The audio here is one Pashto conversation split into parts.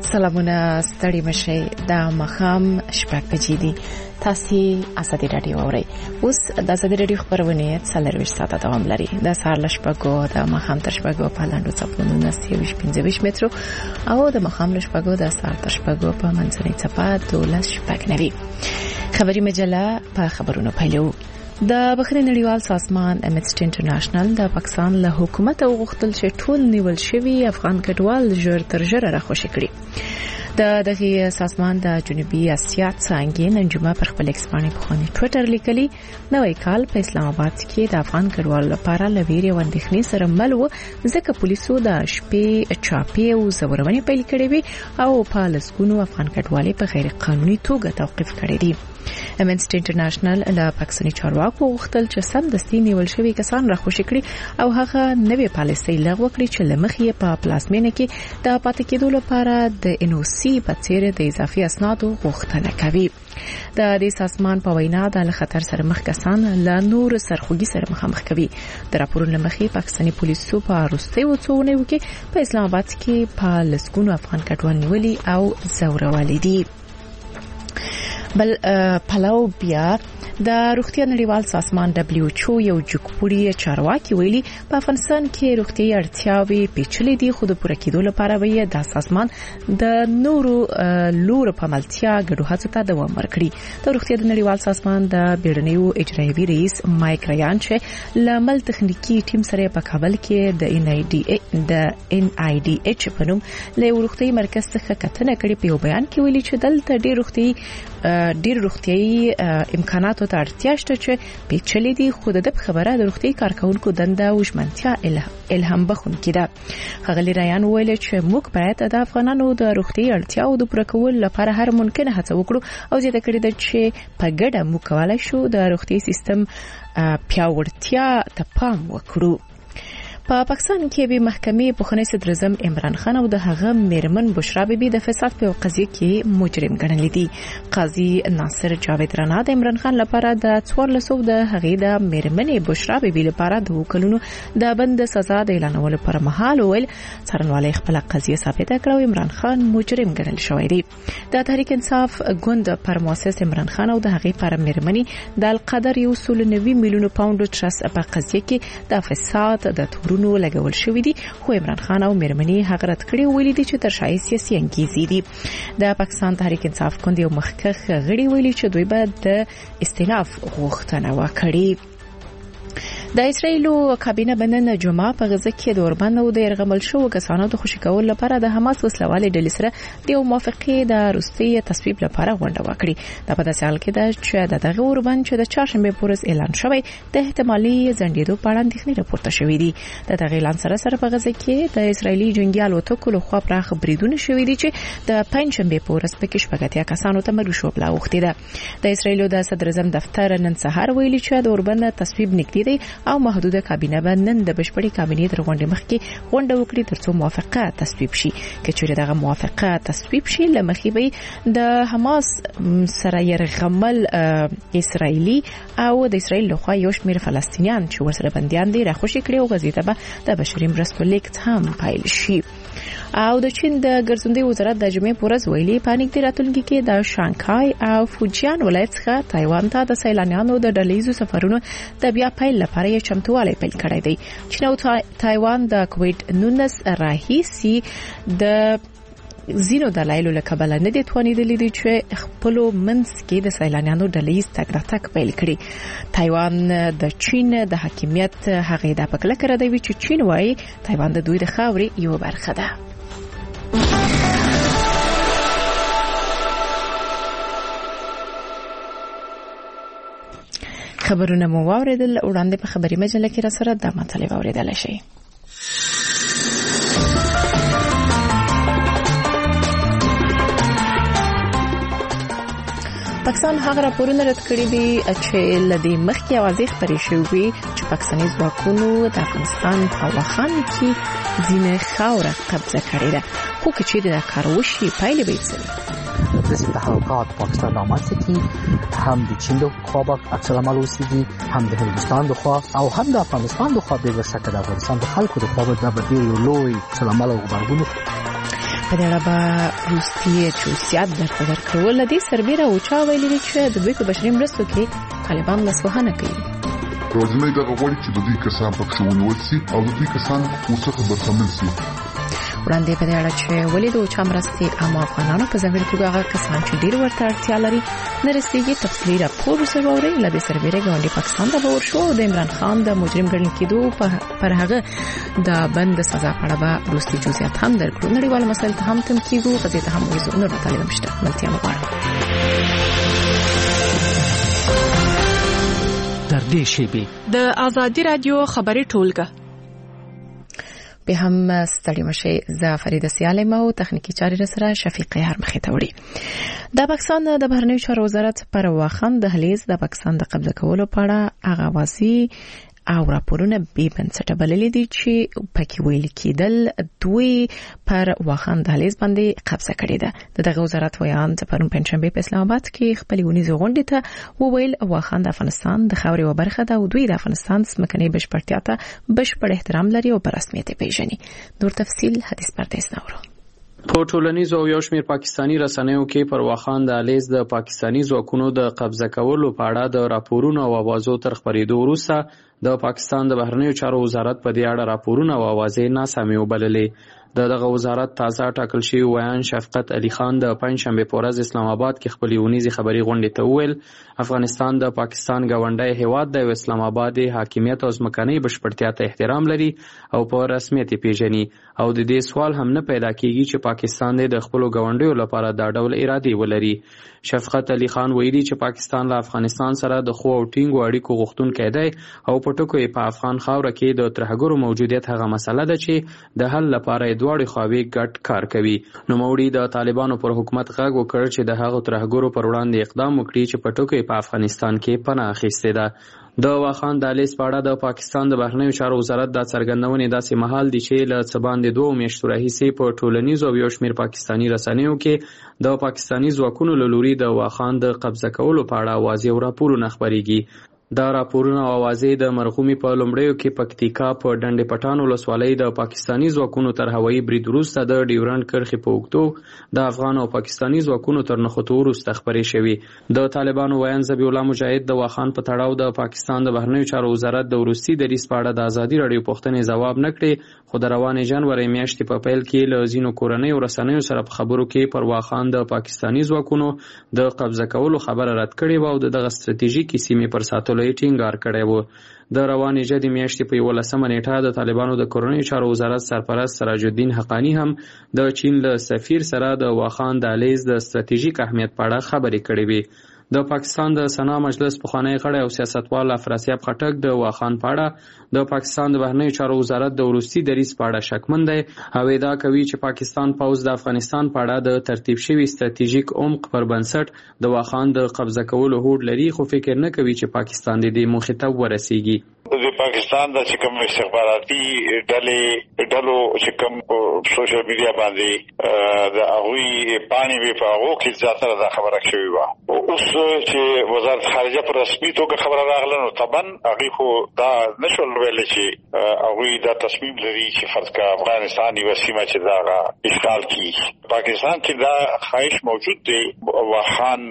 سلامونه ستړي مشي د مخام شپږ بجې دي. تاسو اسادي رادیو اورئ. اوس د اسادي رادیو خبرونه څلرويش ساعته دوام لري. د سهار لشپږو د مخام تر شپږو په لاندو صفونو 15 مترو او د مخام لشپږو د سهار تر شپږو په منځنۍ صفه 12 شپږ نوي. خبري مجله په خبرونو پیلو. د بخښنې نړیوال سازمان امنسټي انټرنیشنل د پاکستان له حکومت غوښتل چې ټول نیول شوی افغان کډوال ژر تر ژره راخوشي کړي. دغه سازمان د جنوبي اسیا څنګه نن جمعه پر خپل ایکس باندې په خاني ټوئیټر لیکلي نوې کال په اسلام آباد کې د افغان کډوال لپاره لویری وندښنې سره مل و ځکه پولیسو د شپې چاپی او زورونې پیل کړې وي او په لسګونو افغان کډوالې په غیر قانوني توګه توقيف کړې دي. امنسټي انټرنیشنل له پاکستاني چارواکو غوښتل چې سمدستي نیول شوی کسان راخوشي کړي او هغه نوې پالیسي لغوه کړي چې لمخې په پلاسمینه کې د پاتې کېدو لپاره د NOC په څیر د اضافي اسنادو غوښتنه کوي. د دې سازمان په وینا د خطر سره مخ کسان له نور سرخوږي سره مخامخ کوي. د راپورونو مخې پاکستاني پولیسو په وروستیو څوونیو کې په اسلام آباد کې په لسګونو افغان کډوال نیولي او زورولي دي. بل پلاو بیا د روغتیا نړیوال سازمان WHO یو جګپوړي چارواکي ویلي په افغانستان کې روغتي اړتیاوې پیچلې دي خو د پوره کېدو لپاره وي د سازمان د نورو لور په ملتیا ګډو هڅو ته دوام ورکړي. د روغتیا نړیوال سازمان د بیړنیو اجرایوي رئیس مایک ریان چې لامل تخنیکی ټیم سره په کابل کې د NIDH په نوم له روغتي مرکز څخه کتنه کړې په یو بیان کې ویلي چې دلته ډېر روغتيایي امکاناتو ته اړتیا شته چې پیچلې دي خو د خبره د روغتي کارکونکو دنده او ژمنتیا الهام بخښونکې ده. خغلی ریان ویل چې موږ باید د افغانانو د روغتي اړتیاو د پوره کولو لپاره هر ممکنه هڅه وکړو او زیاته کړې ده چې په ګډه موږ کولای شو د روغتي سیستم پیاوړتیا ته پام وکړو. په پاکستان کې به محکمې پخوانی صدر اعظم عمران خان او د هغه میرمن بشرا بیبي د فساد په قضیه کې مجرم ګڼل دي. قاضي ناصر جاوید رڼا د عمران خان لپاره د 1400 د هغې د میرمن بشرا بیبي لپاره د وکلونو د بند سزا د اعلانولو پر مهال ویل څارنوالۍ خپل قضیه ثابته کړه او عمران خان مجرم ګڼل شوی دی. د تحریک انصاف ګوند پر مؤسس عمران خان او د هغې پر میرمنې د القدر 190 میلیون پاوند ترست په قضیه کې د فساد د نو لګول شوې دي خو عمران خان او میرمنې هغه رد کړي ویلي دي چې تر شای سیاسي انګیزې دي. د پاکستان تحریک انصاف ګوند یو مخکښ غړي ویلي چې دوی به د استئناف غوښتنه وکړي. د اسرایلو کابینه بنن جمعه په غزه کې د اوربند او د يرغمل شو کسانو د خوشی کول لپاره د حماس وسلوالې ډلې سره د موافقې د روسي تصویب لپاره غونډه وکړه. د په داسې حال کې چې دغه اوربند چې د چهارشنبه پورز اعلان شوی د احتمالي ځنډېدو په اړه اندېښنې راپورته شوې دي. د اعلان سره په غزه کې د اسرایلی جنگیالو توکو لخوا پراخ بریدونه شوې دي چې د پنځشنبه پورز په کې شپږتیا کسانو ته مرګ شو بلا وخت ده. د اسرایلو د صدر اعظم دفتر نن سهار ویلي چې د اوربند تصویب نږدې دی او محدوده کابینه به نن د بشپړې کابینې تر غونډې مخکې غونډه وکړي ترڅو موافقه تصویب شي. کچېرې دغه موافقه تصویب شي لمخې به د حماس سره يرغمل اسرایلی او د اسرایل لخوا یو شمېر فلسطینیان چې ورسره بنديان دي راخوشي کړي او غزې ته به د بشري مرستو لیږد هم پیل شي. او د چین د ګرځندوی وزارت د جمعې پورز ویلي پانیک دی راتلونکي کې د شانګهای او فوجیان ولایت څخه تایوان ته د سیلانیانو د ډلهیزو سفرونو د بیا پیل لپاره یې چمتووالی پیل کړی دی. چین او تایوان د کووید-19 راهیسي د زینو دلایلو له کبله نه دي توانیدلې دي چې خپل منځ کې د سیلانیانو ډلهیز تګ راتګ پیل کړي. تایوان د چین د حاکمیت هغه د پکله کړی دی چې چین وايي تایوان د دوی د خاورې یو برخه ده. خبرونه مو واوریدل. وړاندې په خبري مجله کې را سره د مطلب اوریدل شي. پاکستان هغه راپورونه رد کړي دي چې لدی مخکې اوازې خبرې شوې چې پاکستاني ځواکونو د افغانستان په واخان کې ځینې خاوره قبضه کړې ده خو چې د کاروشي پایلې به یې مثل تحرکات پاکستان رامنځته کی هم د چین د خوا عکس العمل اوسېږي هم د هندوستان د خوا او هم د افغانستان د خوا به شکه د افغانستان د خلکو د خوا د بدیر یو لوی عکس العمل او غبرګون په دې اړه به روسي چوسیات درکول لدی سربېره او چا ویلي چې د دوی په بشري مرستو کې طالبان لاسوهنه کوي. روزنه دا غواړي چې د دې کسان په ښوونول شي او د دې کسان ورڅخه برخمن شي. وړاندې په دې اړه چې ولې د چا مرستې عام افغانانو په ځانګړي توګه هغه کسان چې ډېر ورته اړتیا لري نه رسیږي تفصیلي راپور سره ووري لدی سربېره ګاونډي پاکستان ته ور شو د عمران خان د مجرم ګڼل کېدو پر هغه د بند سزا په اړه به روسي جزئیات هم درکړو. نړیوال مسایل ته هم تم کیږو په دې ته هم وایو نور مطالب مشته ملتیا مبارک در دې شیبه د آزادی رادیو خبري ټولګه به هم ستړي مشي ز فریده سیالم او تخنیکی چارې سره شفیق هر مخې ته وړي. د پاکستان د بهرنیو چارو وزارت پر واخان دهلیز د پاکستان د قبضه کولو په اړه اغاوازي او راپورونه به بنسټه بللې دي چې پکې ویل کېدل دوی پر واخان دهلیز باندې قبضه کړې ده. دغه وزارت ویان چې پرون پنځشنبه په اسلام آباد کې خپل ونیزو غونډه ته وویل واخان د افغانستان د خاورې و برخه ده او دوی د افغانستان سمکني بشپړتیا ته بشپړ احترام لري او په رسمیت پیژني. نور تفصیل حدیث پردیس نورو. په ټولنیزو او یو شمېر پاکستانی رسنیو کې پر واخان د الیز د پاکستانی ځواکونو د قبضه کولو په اړه د راپورونو او اوازو تر خپرېدو وروسته د پاکستان د بهرنیو چارو وزارت په دې اړه راپورونه او اوازې ناسمې وبللې. دغه وزارت تازه ټاکل شوی ویان شفقت علي خان د پنځشنبه په ورځ اسلام آباد کې خپل ونیزي خبري غونډه ته وویل افغانستان د پاکستان ګاونډي هیواد د اسلام آباد حاکمیت او ځمکنۍ بشپړتیا ته احترام لري او په رسمیت پیژني او د دې سوال هم نه پیدا کیږي چې پاکستان د خپل ګاونډیو لپاره دا ډول اراده ولري. شفقت علي خان ویلي چې پاکستان له افغانستان سره د خو او ټینګو اړیکو غوښتونکی دی او په ټکو په افغان خاوره کې د ترهګرو موجودیت هغه مسله ده چې د حل لپاره دواړي خواوې ګډ کار کوي. نوموړي د طالبانو پر حکومت غږ وکړ چې د هغو ترهګرو پر وړاندې اقدام وکړي چې په ټکو په افغانستان کې پناه اخیستې ده. د واخان د الیز په اړه د پاکستان د بهرنیو چارو وزارت د څرګندونې داسې مهال دي چې له څه باندې 2 میاشتو راهیسې په ټولنیزو او یو شمېر پاکستانی رسنیو کې د پاکستانی ځواکونو له لوري د واخان د قبضه کولو په اړه واضح او راپورونه خپرېږي. دا راپورونه او اوازې د مرغومي په لومړیو کې پکتیکا په ډنډ پټان ولسوالۍ د پاکستانی ځواکونو تر هوایي برید وروسته د ډیورنډ کرښې په اوږدو د افغان او پاکستانی ځواکونو تر نښتو وروسته خپرې شوې. د طالبانو ویان ذبیح الله مجاهد د واخان په تړاو د پاکستان د بهرنیو چارو وزارت د روسي دریځ په اړه د ازادي راډیو پوښتنې ځواب نه کړې خو د روانې جنوري میاشتې په پیل کې له ځینو کورنیو رسنیو سره په خبرو کې پر واخان د پاکستانی ځواکونو د قبضه کولو خبره رد کړې و او دغه ستراتیژیکي سیمې پر ساتلو ټینګار کړی و. د روانې جدي میاشتې په 11 نیټه د طالبانو د کورنیو چارو وزارت سرپرست سراج الدین حقانی هم د چین له سفیر سره د واخان د الیز د ستراتیژیک اهمیت په اړه خبرې کړې وې. د پاکستان د سنا مجلس پخوانی غړی او سیاستوال افراسیاب خټک د واخان په اړه د پاکستان د بهرنیو چارو وزارت د روسي دریځ په اړه شکمن دی او ادعا کوي چې پاکستان پوځ د افغانستان په اړه د ترتیب شوي ستراتیژیک عمق پر بنسټ د واخان د قبضه کولو هوډ لري خو فکر نه کوي چې پاکستان د دې موخې ته ورسیږي. د پاکستان د کوم استخباراتي ډلو چې کوم سوشل میډیا باندې د هغوی پانی وی په هغو کې ځاتره دا خبره شوې وه. اوس چې وزارت خارجه پر رسمي توګه خبره راغله نو طبعا هغوی خو دا نشول ویلی چې هغوی دا تصمیم لري چې فرض کړه افغانستان یوه سیمه چې دا اشغال کړي. پاکستان کې دا خواهش موجود دی واخان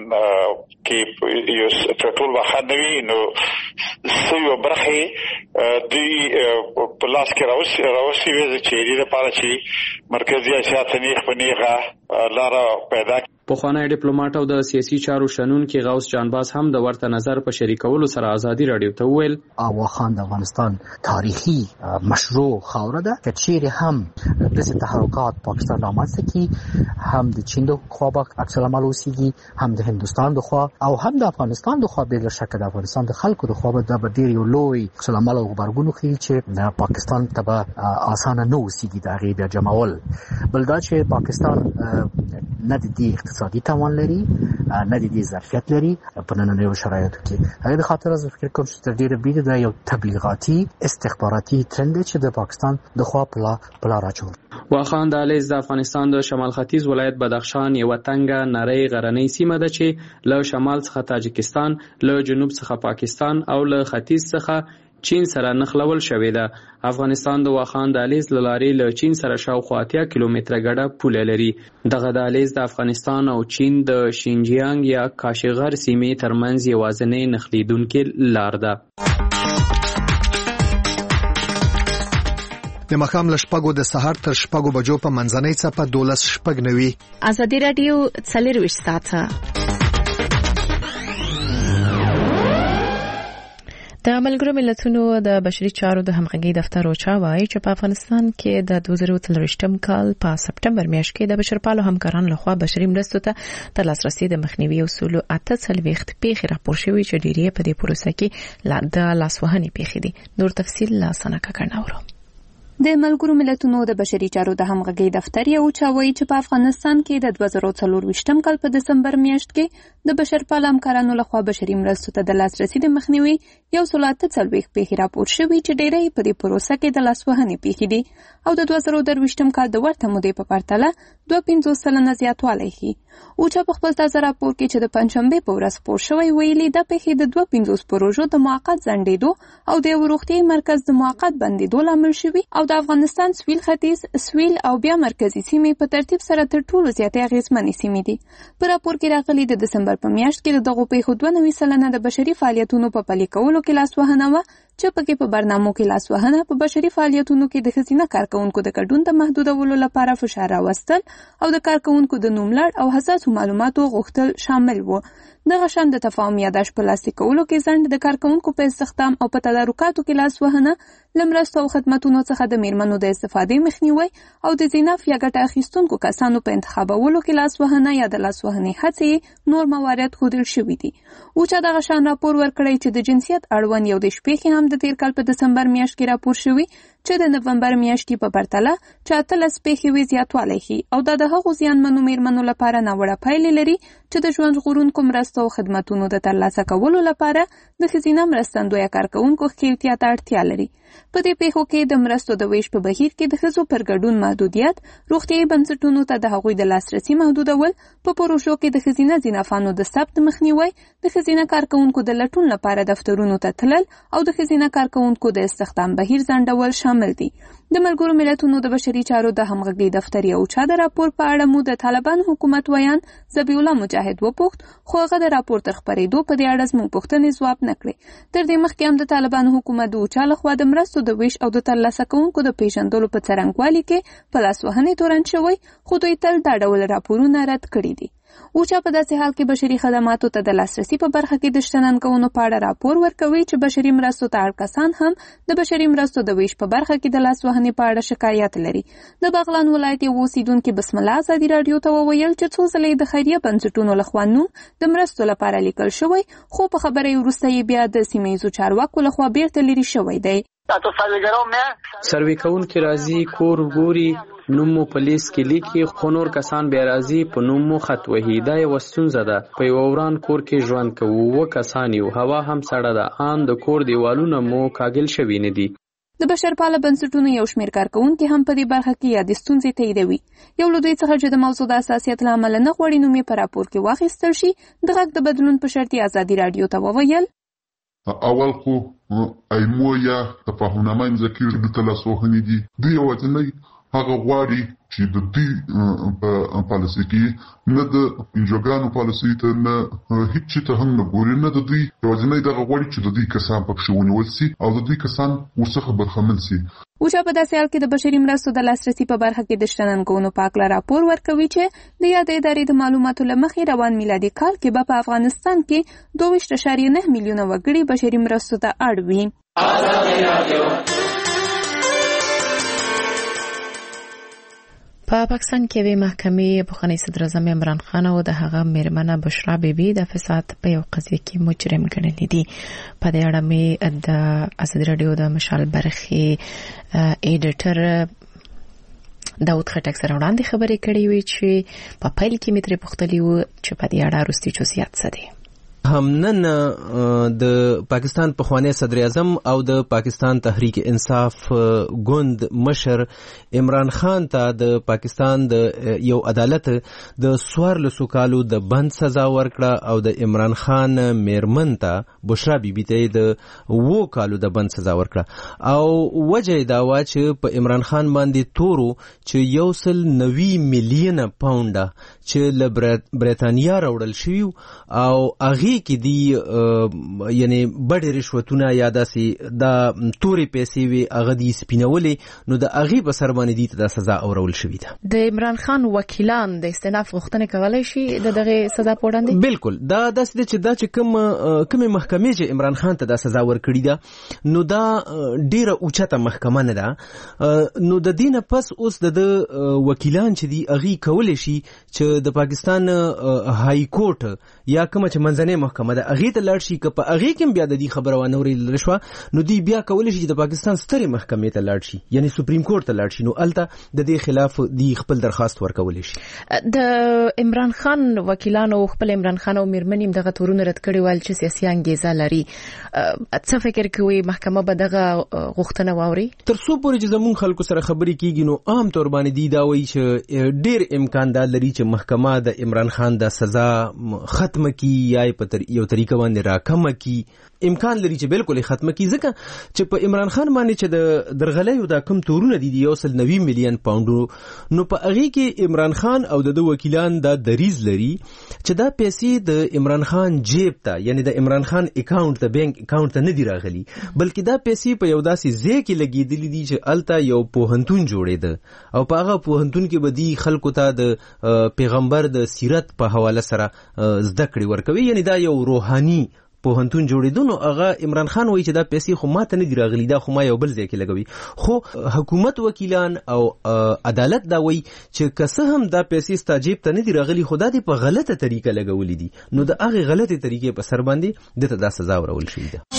کې یو ټول واخان نه وي نو سوی برخه دوی په لاس کې راوستي وي چې دې لپاره چې مرکزي اسیا ته نیغ په نیغه لاره پیدا کړي. پخوانی ډیپلوماټ او د سیاسي چارو شنونکي غوث جانباز هم د ورته نظر په شریکولو سره ازادي راډیو ته وویل واخان د افغانستان تاریخي مشروع خاوره ده که چیرې هم داسې تحرکات پاکستان رامنځته کړي هم د چین د خوا به عکس العمل اوسیږي هم د هندوستان د خوا او هم د افغانستان د خوا بې له شکه د افغانستان د خلکو د خوا به دا به ډېر یو لوی عکس العمل او غبرګون ښیي چې د پاکستان ته به اسانه نه اوسیږي د هغې بیا جمعول. بل دا چې پاکستان نه د دې اقتصادي توان لري نه د دې ظرفیت لري په نننیو شرایطو کې. هغې د خاطر زه فکر کوم چې تر ډېره بریده دا یو تبلیغاتي استخباراتي ترند دی چې د پاکستان د خوا په لار اچول. واخان د الیز د افغانستان د شمال ختیځ ولایت بدخشان یوه تنګه نرۍ غرنۍ سیمه ده چې له شمال څخه تاجکستان له جنوب څخه پاکستان او له ختیځ څخه چین سره نښلول شوې ده. افغانستان د واخان دهلیز له لارې له چین سره شاوخوا 80 کیلومتره ګډه پوله لري. دغه دهلیز د افغانستان او چین د شینجیانګ یا کاشغر سیمې ترمنځ یوازینۍ نښلېدونکې لار ده. د مخام لشپګو د سحر تر شپګو بجو په منځنۍ څپه 12:09. ازادي رادیو 24 ساعته. د ملګرو ملتونو د بشري چارو د همغږي دفتر اوچا وایي چې په افغانستان کې د 2023 کال په سپټمبر میاشت کې د بشرپالو همکارانو لخوا بشري مرستو ته د لاسرسي د مخنیوي اصولو 48 پیښې راپور شوې چې ډېری په دې پروسه کې د لاسوهنې پیښې دي. نور تفصیل لا سنکه کړناورو. د ملګرو ملتونو د بشري چارو د همغږي دفتر یو چاوي چې په افغانستان کې د 2024 کال په دسمبر میاشت کې د بشرپال همکارانو لخوا بشري مرستو ته د لاسرسي د مخنیوي 148 پیښې راپور شوې چې ډېری په دې پروسه کې د لاسوهنې پیښې دي او د 2023 کال د ورته مودې په پرتله 2.50% زیاتوالی ښيي. اوچا په خپل تازه راپور کې چې د پنځشنبې په ورځ خپور شوی ویلي د پیښې د 2.50 پروژو د موقت ځنډېدو او د یو روغتیايي مرکز د موقت بندېدو لامل شوي او د افغانستان سویل ختیځ، سویل او بیا مرکزی سیمې په ترتیب سره تر ټولو زیاتې اغېزمنې سیمې دي. په راپور کې راغلي د دسمبر په میاشت کې د دغو پیښو 92% د بشري فعالیتونو په پلي کولو کې لاسوهنه وه چې پکې په برنامو کې لاسوهنه په بشري فعالیتونو کې د ښځینه کارکونکو د ګډون د محدودولو لپاره فشار راوستل او د کارکونکو د نوملړ او حساسو معلوماتو غوښتل شامل وو. دغه شان د تفاهم یاداش په لاسلیک کولو کې ځنډ، د کارکونکو په استخدام او په تدارکاتو کې لاسوهنه، لمرستو او خدماتونو څخه د میرمنو د استفادې مخنیوي او د زیناف یا ګټه اخیستونکو کسانو په انتخابولو کې لاسوهنه یا د لاسوهنې هڅې نور موارد ښودل شوي دي. اوچا دغه شان راپور ورکړی چې د جنسیت اړوند یو د شپېښې هم د تیر کال په دسمبر میاشت کې راپور شوي چې د نومبر میاشتې په پرتله 14 پیښې زیاتوالی ښيي او دا د هغو زیانمنو میرمنو لپاره ناوړه پایلې لري چې د ژوند ژغورونکو مرستو او خدماتونو د ترلاسه کولو لپاره د ښځینه مرستندویه کارکونکو ښکیلتیا ته اړتیا لري. په دې پیښو کې د مرستو د ویش په بهیر کې د ښځو پر ګډون محدودیت، روغتیايي بنسټونو ته د هغوی د لاسرسي محدودول، په پروژو کې د ښځینه زینافانو د ثبت مخنیوي، د ښځینه کارکونکو د لټون لپاره دفترونو ته تلل او د ښځینه کارکونکو د استخدام بهیر ځنډول شامل دي. د ملګرو ملتونو د بشري چارو د همغږي دفتر یو چا د راپور په اړه مو د طالبان حکومت ویان ذبیح الله مجاهد وپوښت، خو هغه د راپور تر خپرېدو په دې اړه زموږ پوښتنې ځواب نه کړې. تر دې مخکې هم د طالبان حکومت د اوچا لخوا د مرستو د ویش او د ترلاسه کوونکو د پیژندلو په څرنګوالي کې په لاسوهنې تورن شوی، خو دوی تل دا ډول راپورونه رد کړي دي. اوچا په داسې حال کې بشري خدماتو ته د لاسرسي په برخه کې د شتننګونو په اړه راپور ورکوي چې بشري مرستو ته اړ کسان هم د بشري مرستو د ویش په برخه کې د لاسوهنې په اړه شکایت لري. د بغلان ولایت یو اوسیدونکي بسم الله ازادي رادیو ته وویل چې څو ځله د خیریه بنسټونو لخوا نوم د مرستو لپاره لیکل شوی، خو په خبره وروسته یې بیا د سیمه ییزو چارواکو لخوا بیرته لرې شوی دی. سروې کوونکي راځي، کور ګوري، نوم مو په لیست کې لیکي، خو نور کسان بیا راځي په نوم مو خط وهي. دا یوه ستونزه ده. په یوه وران کور کې ژوند کوو، 7 کسان یو، هوا هم سړه ده، ان د کور دیوالونه مو کاږل شوي نه دي. د بشرپاله بنسټونو یو شمېر کارکونکي هم په دې برخه کې یادې ستونزې تاییدوي. یو له دوی څخه چې د موضوع د حساسیت له امله نه غواړي نوم یې په راپور کې واخیستل شي، د غږ د بدلون په شرط یې ازادي رادیو ته وویل: اول خو ایمو یا تفاهمنامه امضا کېږي، دلته لاسوهنې دي. دوی یوازینی هغه غواړي چې د دوی په پالیسي کې نه د انجوګانو پالیسي ته نه هیڅ شي ته هم نه ګوري، نه د دوی یوازینی دغه غواړي چې د دوی کسان پکښې ونیول سي او د دوی کسان ورڅخه برخمن سي. اوچا په داسې حال کې د بشري مرستو د لاسرسي په برخه کې د شتننګونو په هکله راپور ورکوي چې د یادې ادارې د معلوماتو له مخې روان میلادي کال کې به په افغانستان کې 22.9 میلیونه وګړي بشري مرستو ته اړ وي. په پاکستان کې د محکمې پخوانی صدر اعظم عمران خان او د هغه میرمنه بشرا بیبي د فساد په یو قضیه کې مجرم ګڼل دي. په دې اړه مې د ازادي رادیو د مشال برخې ایډیټر داود خټک سره وړاندې خبرې کړې وې چې په پیل کې مې ترې پوښتلې و چې په دې اړه وروستي جزئیات څه دي. هم نن د پاکستان پخوانی صدر اعظم او د پاکستان تحریک انصاف ګوند مشر عمران خان ته د پاکستان د یو عدالت د 14 کالو د بند سزا ورکړه او د عمران خان میرمن ته بشرا بیبي ته د 2 کالو د بند سزا ورکړه او وجه دا و چې په عمران خان باندې تورو چې 190 میلیون پاونډ چې له برېټانیا راوړل شوی او هغه کې دی یعنی بډې رشوتونه یا داسې دا توري پیسې وي هغه دی سپینولې نو د هغه په سر باندې دی ته سزا اورول شوی ده. د عمران خان وکیلان د استئناف غوښتنه کولای شي دغه سزا پوړاندې؟ بالکل دا داسې چې دا چې کوم محکمې چې عمران خان ته د سزا ورکړي ده نو دا ډیره اوچته محکمه نه ده نو د دینه پس اوس د وکیلان چې دی هغه کولای شي چې د پاکستان های کورټ یا کوم چې منځنۍ محکمه ده هغه ته لاړ شي که په هغه کې بیا د دې خبره ونه ورېدل شو نو دی بیا کولای شي چې د پاکستان سترې محکمې ته لاړ شي یعنی سپریم کورټ ته لاړ شي نو الته د دې خلاف دی خپل درخواست ورکول شي. د عمران خان وکیلانو خپل عمران خان او میرمنیم دغه تورونه رد کړي ول چې سیاسي انګیزه لري څه فکر کوي محکمه به دغه غوښتنه واوري؟ تر څو پورې چې زمون خلکو سره خبرې کیږي نو عام طور باندې دی دا وایي چې ډیر امکان دا لري چې محکمه د عمران خان د سزا ختم کی یا په یو طریقه باندې راکمه کی امکان لري چې بالکل ختم کی ځکه چې په عمران خان باندې چې د درغلې دا کم تورونه دي 190 میلیون پاونډ نو په هغه کې عمران خان او د وکیلان دا دریز لري چې دا پیسې د عمران خان جیب ته یعنی د عمران خان اکاونټ ته بانک اکاونټ ته نه دی راغلي بلکې دا پیسې په یو داسې ځای کې لګېدلې دي چې الته یو پوهنتون جوړېده او په هغه پوهنتون کې به دی خلکو ته د پیغمبر د سیرت په حواله سره زده کړې ورکوي یعنی دا یو روحاني پوهنتون جوړېدو نو هغه عمران خان وایي چې دا پیسې خو ماته نه دی راغلي دا خو ما یو بل ځای کې لګوي خو حکومت وکیلان او عدالت دا وایي چې که څه هم دا پیسې ستا جیب ته نه دی راغلي خو دا دی په غلطه طریقه لګولې دي نو د هغې غلطې طریقې په سر باندې دته دا سزا ورول شوې ده.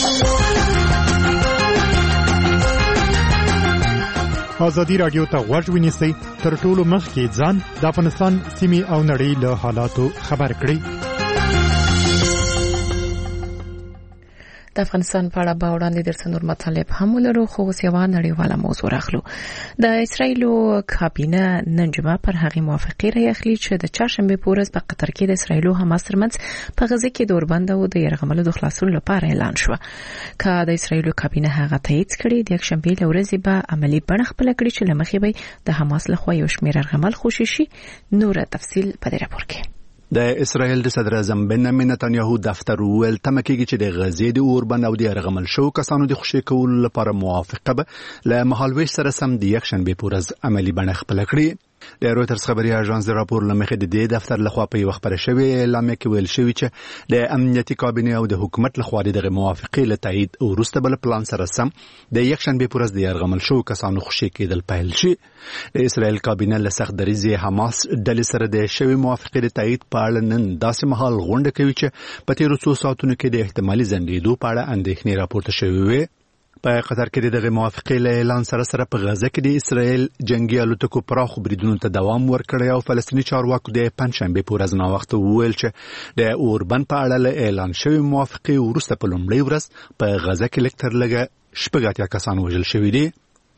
ازادي رادیو ته غوږ ونیسئ تر ټولو مخکې ځان د افغانستان سیمې او نړۍ له حالاتو خبر کړئ. د افغانستان په اړه به وړاندې درته نور مطالب هم ولرو خو اوس یوه نړیواله موضوع راخلو. د اسرایلو کابینه نن جمعه پر هغې موافقې رااخلي چې د چهارشنبې په ورځ په قطر کې د اسرایلو حماس ترمنځ په غزه کې د اوربند او د یرغملو د خلاصون لپاره اعلان شو. که د اسرایلو کابینه هغه تایید کړي د یکشنبې له ورځې به عملي بڼه خپله کړي چې له مخې به د حماس لخوا یو شمېر یرغمل خوشي شي. نور تفصیل په دې راپور کې. د اسرائیل د صدر اعظم بنیامین نتانیاهو دفتر ویل تمه کېږي چې د غزې د اوربند او د یرغمل شوو کسانو د خوشي کولو لپاره موافقه به له مهالویش سره سم د یکشنبې په ورځ عملي بڼه خپله کړي. د رویټرز خبري اژانس د راپور لمخې د دې دفتر لخوا په یو خبره شوی اعلامیه کې ویل شوی چې د امنیتي کابینه او د حکومت لخوا د موافقې له تایید وروسته بل پلان سره سم د یکشنبې په ورځ د یرغمل شوو کسانو خوشي کېدل پیل شي. د اسرائیل کابینه له سخت دریځ حماس ډلې سره د شوی موافقې د تایید په اړه نن داسې مهال غونډه کوي چې په تیرو څو ساعتونو کې د احتمالي ځنډېدو په اړه اندېښنې راپورته شوې وي. په قطر کې دغه موافقې له اعلان سره په غزه کې د اسرائیل جنگي الوتکو پراخو بریدونو ته دوام ورکړی او فلسطیني چارواکو د پنځشنبې په ورځ ناوخته وویل چې د اوربند په اړه له اعلان شوی موافقې وروسته په لومړۍ ورځ په غزه کې لږ تر لږه 80 کسان وژل شوي دي.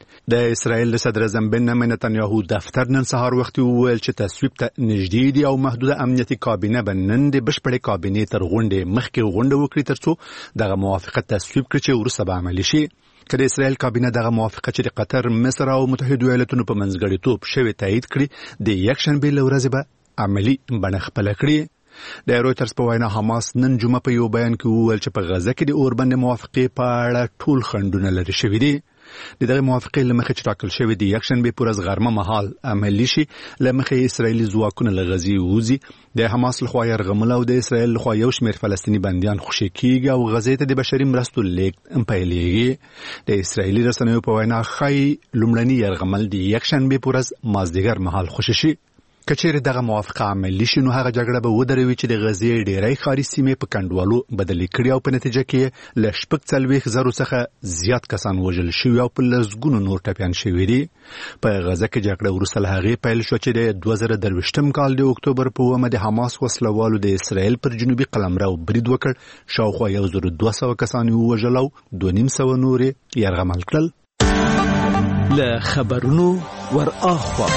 د اسرائیل د صدر اعظم بنیامین نتانیاهو دفتر نن سهار وخت وویل چې تصویب ته نږدې دي او محدوده امنیتي کابینه به نن د بشپړې کابینې تر غونډې مخکې غونډه وکړي ترڅو دغه موافقت تصویب کړي چې وروسته به عملي شي. که د اسرائیل کابینه دغه موافقه چې د قطر، مصر او متحده ایالاتونو په منځګړیتوب شوی تایید کړي د یکشنبې له ورځې به عملي بڼه خپله کړي. د رویټرز په وینا حماس نن جمعه په یو بیان کې وویل چې په غزه کې د اوربند موافقې په اړه ټول خنډونه لرې شوي دي. دغه موافقې لمخې چې ټاکل شوی د یکشنبې په ورځ غرمه مهال عملي شي لمخې اسرائیلي ځواکونه له غزې ووځي. د حماس لخوا یرغمل او د اسرائیل لخوا یو شمېر فلسطیني بندیان خوشي کیږي او غزې ته د بشري مرستو لیږد پیلېږي. د اسرائیلي رسنیو په وینا ښایي لومړني یرغمل د یکشنبې په ورځ مازدیګر مهال خوشي شي. کچېرې دغه موافقه عملي شي نو هغه جګړه به ودروي چې د غزې ډېری ښاري سیمې په کنډوالو بدلې کړي او په نتیجه کې له 40 څخه زیات کسان وژل شوي او په لسګونو نور ټپیان شوي دي. په غزه کې جګړه وروسته له هغې پیل شوه چې د 2023 کال د اکتوبر په 9 د حماس وسلوالو د اسرائیل پر جنوبي قلمرو برید وکړ. شاوخوا 1200 کسان یې ووژل او 250 نور یې یرغمل کړل. له خبرونو ور اخوا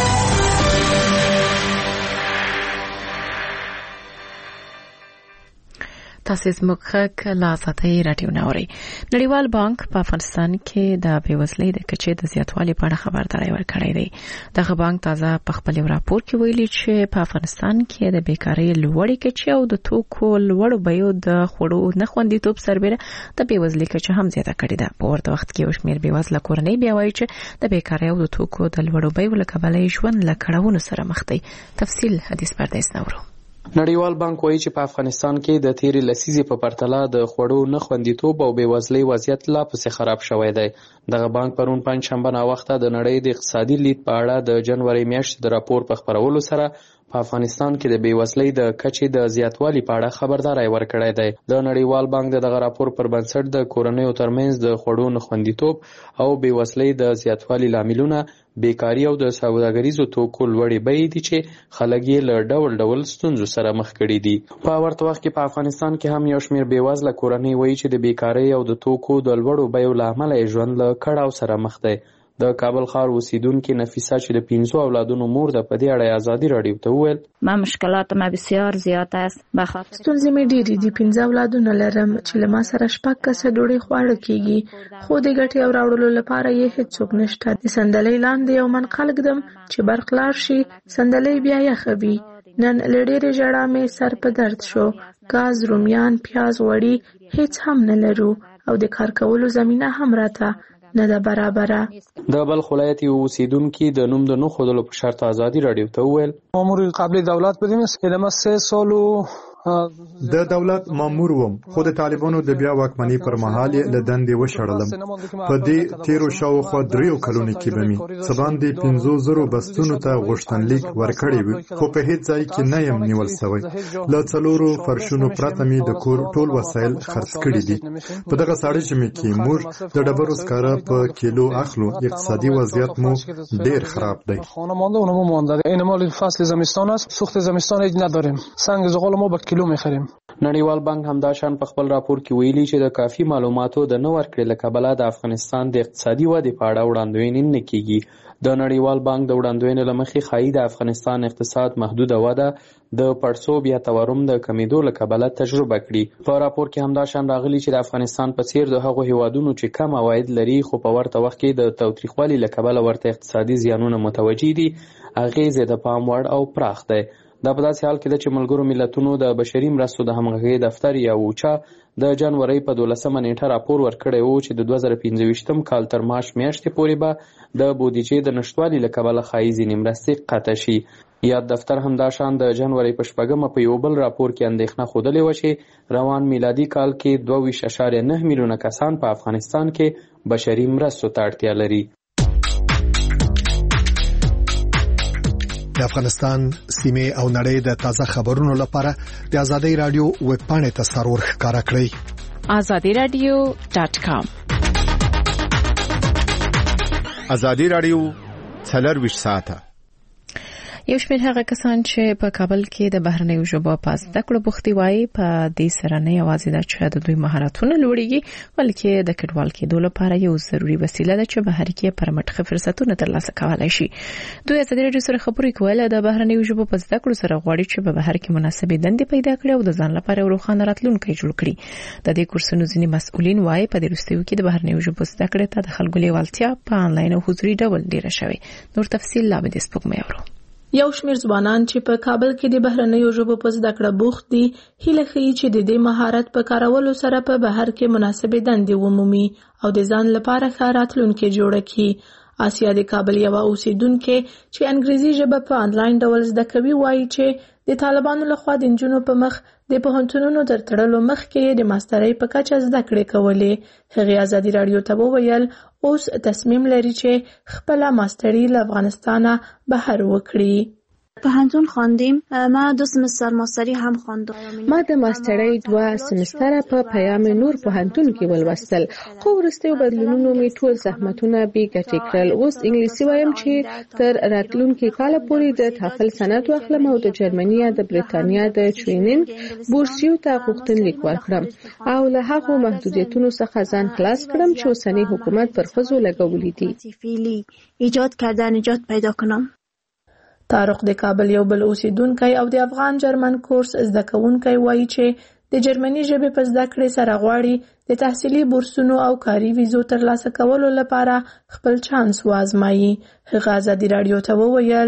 تاسو زموږ خک لا ساتي رادیو نوري. نړیوال بانک په افغانستان کې د بیوزلۍ د کچې د زیاتوالي په اړه خبرداري ورکړې ده. دغه بانک تازه په خپل راپور کې ویلي چې په افغانستان کې د بیکارۍ لوړې کچې او د توکو لوړ بیو د خوړو نه خوندیتوب سربېره د بیوزلۍ کچه هم زیاته کړې ده. په ورته وخت کې شمېر بیوزله کورنۍ بیا وایي چې د بیکارۍ او د توکو د لوړو بیو له کبله ژوند له کړاوونو سره مخ دی. تفصیل حدیث پردیس نورو. نړیوال بانک وایي چې په افغانستان کې د تیرې لسیزې په پرتله د خوړو نه خوندیتوب او بیوزلۍ وضعیت لا پسې خراب شوی دی. دغه بانک پرون پنځشنبه ناوخته د نړۍ د اقتصادي لید په اړه د جنوري میاشتې د راپور په خپرولو سره په افغانستان کې د بیوزلۍ د کچې د زیاتوالي په اړه خبرداري ورکړې ده. د نړیوال بانک دغه راپور پر بنسټ د کورنیو ترمنځ د خوړو نه خوندیتوب او بیوزلۍ د زیاتوالي لاملونه بیکاری او د سوداګریزو توکو لوړې بیې دي چې خلک یې له ډول ډول ستونزو سره مخ کړي دي. په ورته وخت کې په افغانستان کې هم یو شمېر بیوزله کورنۍ وایي چې د بیکاری او د توکو د لوړو بیو له امله یې ژوند له کړاو سره مخ دی. د کابل ښار اوسیدونکې نفیسه چې د 5 اولادونو مور ده په دې اړه ازادي رادیو ته وویل ما مشکلات ما بسیار زیات است بخاطر ستونزې مې ډېرې دي. 15 اولادونه لرم چې له ما سره 6 کسه ډوډۍ خواړه کیږي خو د ګټې او راوړلو لپاره یې هیڅوک نشته. د صندلۍ لاندې یو من خلک دم چې برق لاړ شي صندلۍ بیا یخه وي. نن له ډېرې ژړا مې سر په درد شو. ګاز رومیان پیاز غوړي هیڅ هم نه لرو او د کار کولو زمینه هم راته نه ده برابره. د بلخ ولایت یو اوسیدونکي د نوم د نه ښودلو په شرط ازادي رادیو ته وویل مامور قبل دولت بودیم علم 3 سال د دولت مامور وم خو د طالبانو د بیا واکمنۍ پر مهال له دندې وشړلم. په دې تیرو شاوخوا 3 کلونو کې به مې سبان د 500 بستونو ته غوښتنلیک ورکړی و خو په هیڅ ځای کې نه یم نیول شوی. له 4 فرشونو پرته مې د کور ټول وسایل خرڅ کړي دي. په دغه ساړه ژمي کې موږ د ډبرو سکاره په کیلو اخلو. اقتصادي وضعیت مو ډیر خراب دی. خانواده اونمو مانده این مال فصل زمستان است سوخت زمستان هیڅ نداریم. سنگ زغال ما با کیلو میخریم. نړیوال بانک هم دا شان په خپل راپور کې ویلي چې د کافي معلوماتو د نه ورکړې له کبله د افغانستان د اقتصادي ودې په اړه وړاندوینې نه کیږي. د نړیوال بانک د وړاندوینې له مخې ښایي د افغانستان اقتصاد محدوده وده د پړسوب یا تورم د کمیدو له کبله تجربه کړي. په راپور کې هم دا شان راغلي چې د افغانستان په څیر د هغو هیوادونو چې کم عواید لري خو په ورته وخت کې د تاوتریخوالي له کبله ورته اقتصادي زیانونه متوجه دي اغیزې د پام وړ او پراخ دی. دا په داسې حال کې ده چې ملګرو ملتونو د بشري مرستو د همغږۍ دفتر یا اوچا د جنوري په 12 نیټه راپور ورکړی و چې د 2025 کال تر مارچ میاشتې پورې به د بودیجې د نشټوالي له کبله ښایي ځینې مرستې قطع شي. یاد دفتر هم دا شان د جنوري په 4 په یو بل راپور کې اندېښنه ښودلې وه چې روان میلادي کال کې 22.9 میلیونه کسان په افغانستان کې بشري مرستو ته اړتیا لري. د افغانستان سیمه او نړۍ د تازه خبرونو لپاره د آزادۍ رادیو ویب پاڼې ته سرور ښکارا کړئ azadiradio.com. آزادۍ رادیو 24 ساعته. یو شمېر هغه کسان چې په کابل کې د بهرنیو ژبو په زده کړو بوختي وایي په دې سره نه یوازې د چې د دوی مهارتونه لوړیږي بلکې د کډوال کېدو لپاره یو ضروري وسیله ده چې بهر کې پرمختګ فرصتونه ترلاسه کولای شي. دوی آزادۍ رادیو سره خبرې کولې د بهرنیو ژبو په زده کړو سره غواړي چې په بهر کې مناسبې دندې پیدا کړي او د ځان لپاره روښانه راتلونکی جوړ کړي. د دې کورسونو ځینې مسؤلین وایي په دې وروستیو کې د بهرنیو ژبو زده کړې ته د خلکو لیوالتیا په انلاین او حضوري ډول ډیره شوې. نور تفصیل لا به د سپوږمۍ اورو. یو شمېر ځوانان چې په کابل کې د بهرنیو ژبو په زده کړه بوخت دي هیله ښیي چې د دې مهارت په کارولو سره په بهر کې مناسبې دندې ومومي او د ځان لپاره ښه راتلونکی جوړ کړي. آسیا د کابل یو اوسیدونکو چې انګریزي ژبه په انلاین ډول زده کوي وایي چې د طالبانو لخوا د انجونو په مخ د پوهنتونونو تر تړلو مخکې د ماسترۍ په کچه زده کړې کولې. هغې آزادي رادیو ته وویل اوس تصمیم لري چې خپله ماستري له افغانستانه بهر وکړي. پوهنتون خواندیم. ما 2 سمستر ماستری هم خواندم. ما د ماسترۍ 2 سمستره په پیام نور پوهنتون کې ولوستل. خو وروستیو بدلونونو می ټول زحمتونه بې ګټې کړل. اوس انګلیسي وایم چې تر راتلونکي کال پورې د تافل سند واخلم او د جرمني یا د بریتانیا د چوینینګ بورسیو ته غوښتنلیک ورکړم او له هغو محدودیتونو څخه ځان خلاص کړم چې اوسنی حکومت پر ښځو لګولي دي. ایجاد کردن نجات پیدا کنم. طارق د کابل یو بل اوسیدونکی او د افغان جرمن کورس زده کوونکی وایي چې د جرمني ژبې په زده کړې سره غواړي د تحصیلي بورسونو او کاري ویزو ترلاسه کولو لپاره خپل چانس وازمایي. هغه ازادي راډیو ته وویل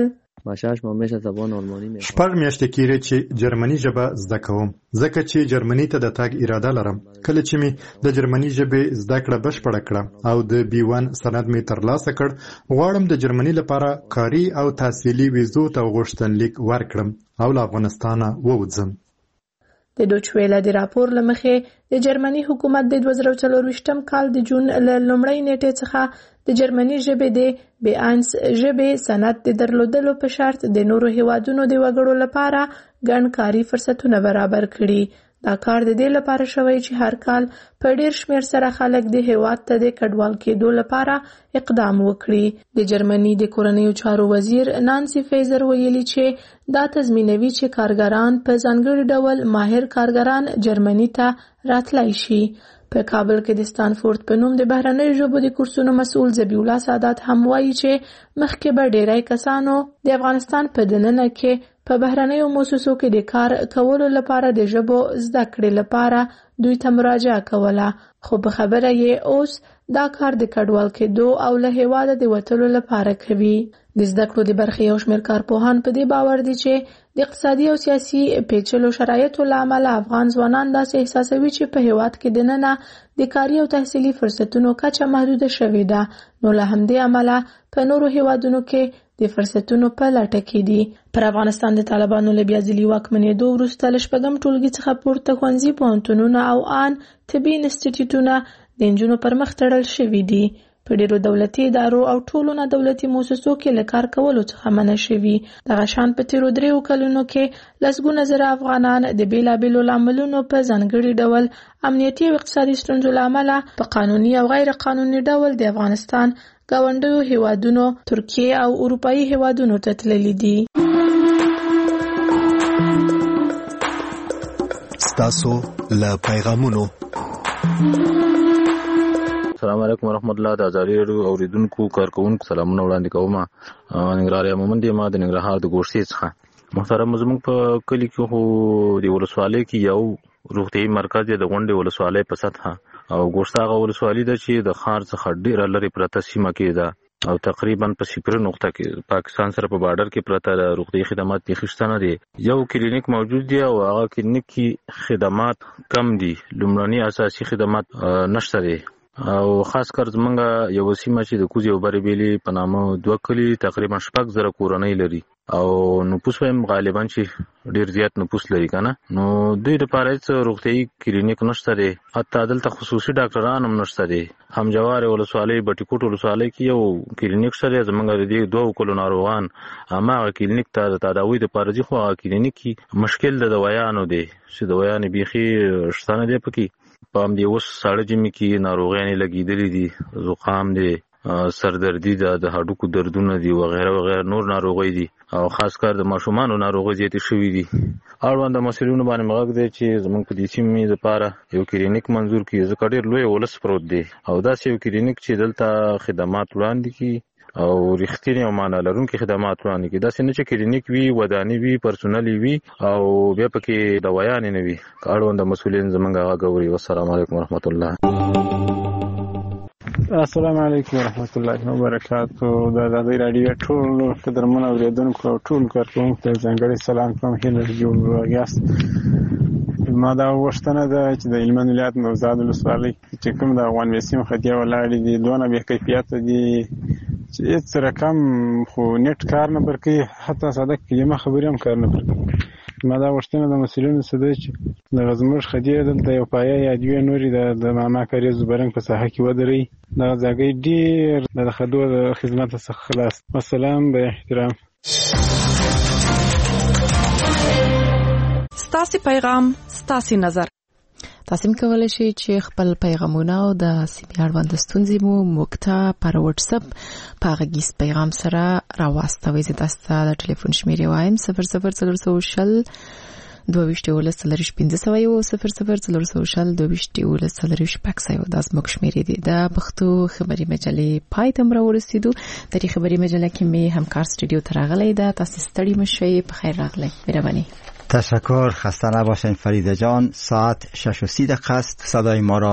شپږ میاشتې کېږي چې جرمني ژبه زده کوم، ځکه چې جرمني ته د تګ اراده لرم. کله چې می د جرمني ژبې زده کړه بشپړه کړه او د B1 سند می ترلاسه کړ، غواړم د جرمني لپاره کاري او تحصیلي ویزو ته غوښتنلیک ورکړم او له افغانستانه ووځم. د دوچویلا د راپور لمخې د جرمني حکومت د 2024 کال د جون له لومړۍ نیټې څخه د جرمني ژبې د B1 ژبې سند د درلودلو په شرط د نورو هیوادونو د وګړو لپاره ګڼ کاري فرصتونه برابر کړي. دا کار د دې لپاره شوی چې هر کال په ډیر شمیر سره خلک د هیواد ته د کډوال کېدو لپاره اقدام وکړي. د جرمني د کورنیو چارو وزیر نانسی فیزر ویلي چې دا تضمینوي چې کارګران په ځانګړي ډول ماهر کارګران جرمني ته راتلای شي. په کابل کې د ستانفورد په نوم د بهرنیو ژبو د کورسونو مسؤل ذبیح الله سادات هم وایي چې مخکې به ډیری کسانو د افغانستان په دننه کې په بهرنیو مؤسسو کې د کار کولو لپاره د ژبو زده کړې لپاره دوی ته مراجعه کوله، خو په خبره یې اوس دا کار د کډوال کېدو او له هیواده د وتلو لپاره کوي. د زده کړو د برخې یو شمېر کارپوهان په دې باور دي چې د اقتصادي او سیاسي پیچلو شرایطو له امله افغان ځوانان داسې احساسوي چې په هیواد کې دننه د کاري او تحصیلي فرصتونو کچه محدوده شوې ده، نو له همدې امله په نورو هیوادونو کې د فرصتونو په لټه کې دي. پر افغانستان د طالبانو له بیا ځلي واکمنېدو وروسته له شپږم ټولګي څخه پورته ښوونځي، پوهنتونونه او آن طبي انسټیټیوټونه د نجونو پر مخ تړل شوي دي. په ډیرو دولتي ادارو او ټولو نه دولتي مؤسسو کې له کار کولو څخه منع شوي. دغه شان په تیرو 3 کلونو کې لسګونه زره افغانان د بیلابیلو لاملونو په ځانګړي ډول امنیتي او اقتصادي ستونزو له امله په قانوني او غیر قانوني ډول د افغانستان ګاونډیو هیوادونو ترکیه او اروپایي هیوادونو ته تللي دي. ستاسو له پیغامونو. السلام علیکم ورحمت الله. د ازادي راډیو اوریدونکو کارکونکو سلامونه وړاندې کوم. ننګرهار مومند ما د ننګرهار د ګورسي څخه. محترم زموږ په کلی کې خو د ولسوالۍ کې یو روغتيایي مرکز د غونډې ولسوالۍ په سطحه او ګورساغه ولسوالۍ د چې د خار څخه ډیر لري پرته سیمه کې ده او تقریبا په 0 نقطه کې پاکستان سره په بارډر کې پرته روغتيایي خدمات د خښتنه دي. یو کلینیک موجود دی او هغه کلینیک کې خدمات کم دي، لومړني اساسي خدمات نشته دي او خاص کر زمونږ یو سیمه چې د کوزي او بریبېلي په نامه 2 کلی تقریبا 6,000 کورنۍ لري او نفوس هم غالبا چې ډیر زیات نفوس لري کنه، نو دوی لپاره هیڅ روغتيایي کلینیک نشته دی، حتی دلته خصوصي ډاکټران هم نشته دي. هم جوار ولسوالۍ بټي کوټ ولسوالۍ کې یو کلینیک شته، زمونږ د 2 کلو ناروغان هغه کلینیک ته د تداوی لپاره ځي، خو هغه کلینیک کې مشکل د دوايانو دی چې دوايانې بيخي شتانه دی پکې په هم دی. اوس ساړه جمی کې ناروغیاں لګیدلې دي، زکام دی، سردردی ده، د هډوکو دردونه دي وغیرہ وغیرہ نور ناروغي دي او خاص کر د ماشومانو ناروغي زیاتې شوې دي. اړوند مسلونو باندې مغږ دی چې زموږ په دې سیمې لپاره یو کلینیک منظور کړي، ځکه ډېر لوی ولس پروت دی او دا یو کلینیک چې دلته خدمات وړاندې کړي او رښتینی او معنا لرونکي خدمات وړاندې کړي. دا څنګه چې کلینیک وي، وداني وي، پرسونالي وي او بیا پکې دوايانې نه وي. اړوند مسولین زمونږ هغه غوړي. والسلام علیکم ورحمت الله. السلام علیکم ورحمت الله وبرکاتہ. د ازادي راډیو ټول قدرمن اوریدونکو او ټول کارکونکو ته ځانګړی سلام کوم. هیله جوړ یاست. ما دا وښتنه ده چې د هلمند ولایت نوزاد ولسوالۍ چې کوم د افغان میسیم خدیا ولاړې دي، دونه بې کیفیت دي چې هیڅ رقم خو نیټ کار نه ورکوي، حتی ساده کلمه خبرې هم کار نه ورکوي. ما دا وښتنه د مسؤلینو څخه ده چې د زموږ خدیا دلته یو پایه یا 2 نورې د ماما کاریز برنګ په ساحه کې ودرئ. دا ځای ډېر د خدو د خدمت څخه خلاص. والسلام، به احترام. ستاسو پیغام ستاسو نظر تاسو کولای شئ چې خپل پیغامونه او د سیمې اړوند ستونزې مو موږ ته پر واتس اپ په غږیز پیغام سره راوستوئ. زه تاسو ته د ټلیفون شمیرې وایم 0040 22 دا زموږ شمیرې دي. د پښتو خبري مجلې پای ته ورسېدو. د دې خبري مجله کې می همکار استودیو ته راغلی ده. تاسو ستړي مشئ. په خیر راغلی. مهرباني. تشکر. خسته نباشین فریده جان. ساعت 6:30 است. صدای ما را